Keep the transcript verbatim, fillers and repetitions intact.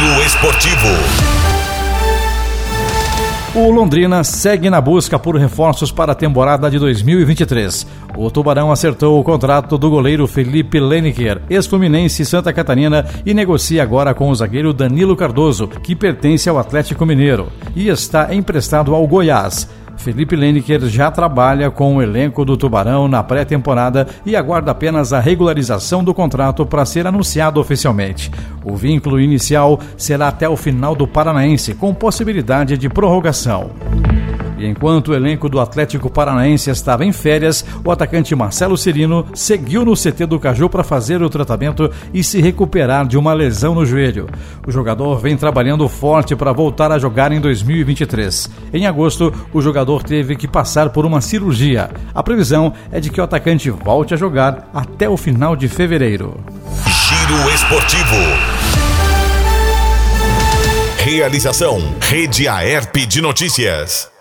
Giro Esportivo. O Londrina segue na busca por reforços para a temporada de dois mil e vinte e três. O Tubarão acertou o contrato do goleiro Felipe Leniker, ex-Fluminense Santa Catarina, e negocia agora com o zagueiro Danilo Cardoso, que pertence ao Atlético Mineiro, e está emprestado ao Goiás. Felipe Leniker já trabalha com o elenco do Tubarão na pré-temporada e aguarda apenas a regularização do contrato para ser anunciado oficialmente. O vínculo inicial será até o final do Paranaense, com possibilidade de prorrogação. E enquanto o elenco do Atlético Paranaense estava em férias, o atacante Marcelo Cirino seguiu no C T do Caju para fazer o tratamento e se recuperar de uma lesão no joelho. O jogador vem trabalhando forte para voltar a jogar em dois mil e vinte e três. Em agosto, o jogador teve que passar por uma cirurgia. A previsão é de que o atacante volte a jogar até o final de fevereiro. Giro Esportivo. Realização: Rede Aerp de Notícias.